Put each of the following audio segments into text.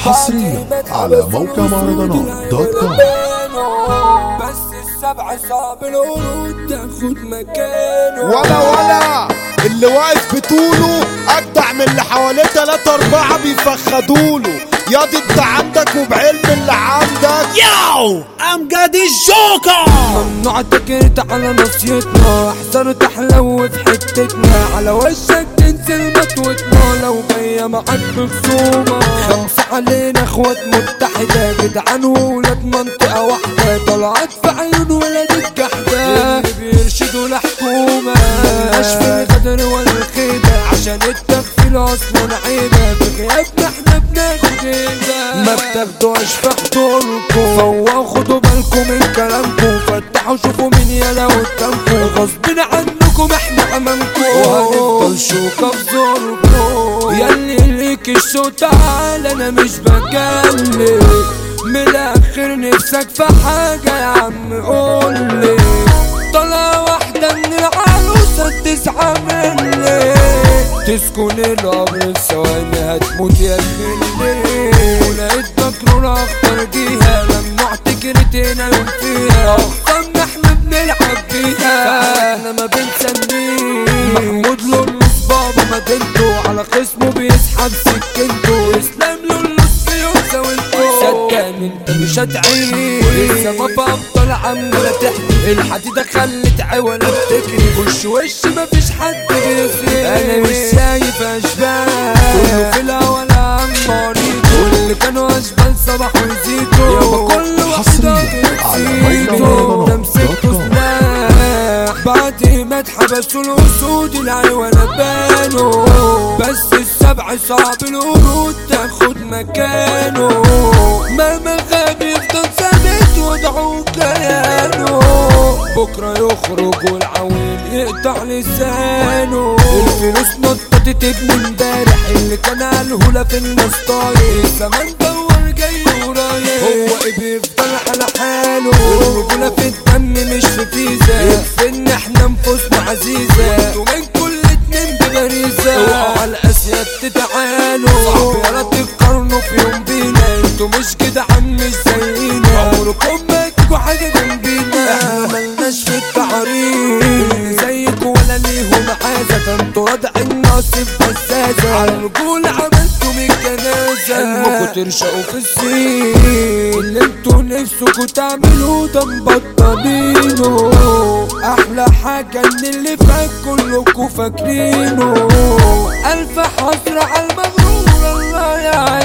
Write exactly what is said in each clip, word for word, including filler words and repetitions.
حصريا على موقع مهرجانات دوت كوم. بس السبع صعب الورود تاخد مكانه. ولا ولا اللي واقف بطوله اجدع من اللي حواليه تلاتة اربعة بيفخدوله. ياض انت عندك وبعلم اللي عندك. ياو امجد الجوكر. ممنوع تكرت على نصيتنا، احذر تحلو في حتتنا، على وشك تنزل مطوتنا لو جاية معاك بخصومة. خمسة علينا اخوات متحدة، جدعان وولاد منطقة واحدة، طلعت في عيون ولاد الجحدة اللي بيرشدوا الحكومة. ملناش في الغدر ولا الخيبة، عشان التغفيل اصلا عيبة، في غيابنا احنا بناخد ايدة. ما بتاخدوش في حضوركم، فوا خدوا بالكم من كلامكم، فتحوا شوفوا مين يلا قدامكم، غصبين عنكم احنا امامكم، وهنفضل شوكة في زوركم. ياللي ليك الصوت تعال انا مش بجلي، من الاخر نفسك في حاجة يا عم قولي. طلع واحدة من العروسة تسعة مني، تسكن القبر في ثواني هتموت يا خلي. ولقيت مكرونة اختار جيها، ممنوع تجري تنام فيها، اختارنا احنا بنلعب بيها، احنا ما بنسميه محمود لولوس بابا مدينته، على خصمه بيسحب سكنته، اسلام لولوس في يوم زاولته، صدقني انت مش هتعيش. لسه ما بفضل عمالة تحكي، الحديدة خلت عوالة بتجري، وش وش مفيش حد بيفرق، انا مش شايف اشباه، كله في الاول عماريته، واللي كانوا اشبال صباح وزيتوا، يابا كل واحدة بتزيدوا، ده مسكتوا سلاح بعد ما اتحبسوا الاسود العيوانة بانوا، بس السبع صعب الورود تاخد مكانه، مهما غاب يفضل ثابت وضعه كيانه، بكرة يخرج والعويل يقطع لسانه. الفلوس نطت ابن امبارح اللي كان الهولة في الناس طاير، زمان دور جاي ورايح، هو ايه بيفضل على حاله، الرجولة في الدم مش في فيزا، يكفي ان احنا نفوسنا عزيزة، وانتوا من كل اتنين ببريزة، اوعوا على الاسياد تتعالوا، صعب يا ريت تقارنوا في يوم بينا، انتوا مش جدعان مش زينا، عمركم ما تجوا حاجة جنبينا، احنا ملناش في التعريف اللي زيكوا ولا ليهم عازة، ده انتوا رادعين ناصب بزازة، على الرجولة عملتم الجنازة، حلمكوا ترشقوا في السين، اللي انتوا نفسكوا تعملوا ده مبطلينه، احلى حاجة ان اللي فات كلكوا فاكرينه، الف حسرة على المغرور الله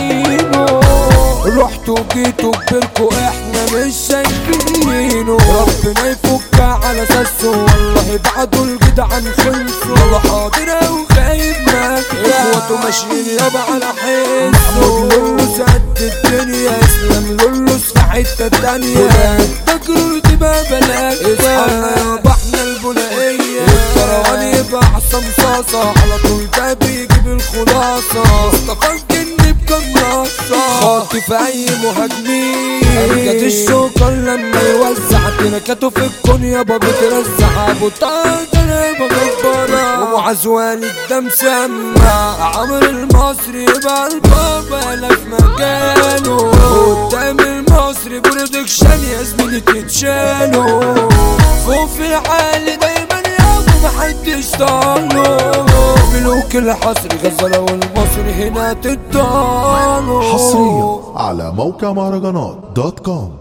يعينه، رحتوا جيتوا كبركوا احنا مش شايفينه، ربنا يفك على ساسه، والله بعدوا الجدعان خلصوا، والله حاضر او غايب معاك، اخواته ماشيين يابا على حسه، لولوس قد الدنيا، اسلام لولوس في حتة تانية، فاكروا تبقى بلاك، اصحابنا يابا احنا البنائية، الكروان يبقى عصام صاصة، على طول ده بيجيب الخلاصة، مصطفى الجن بقناصة، خاطف اي مهاجمين، امجد الشوكر لما يوزع تنكاته في الكون يابا بترزع، ابو طاقة يابا جبارة، ومعاذ والد ده مسمع، عمرو المصري يبقى البابا لا في مكانه، قدام المصري برودكشن يا زميلي تتشالوا، فوق في العالي دايما يابا محدش طاله، ملوك الحصر غزالة والمصري هنا تدانوا. حصريا على موقع مهرجانات دوت كوم.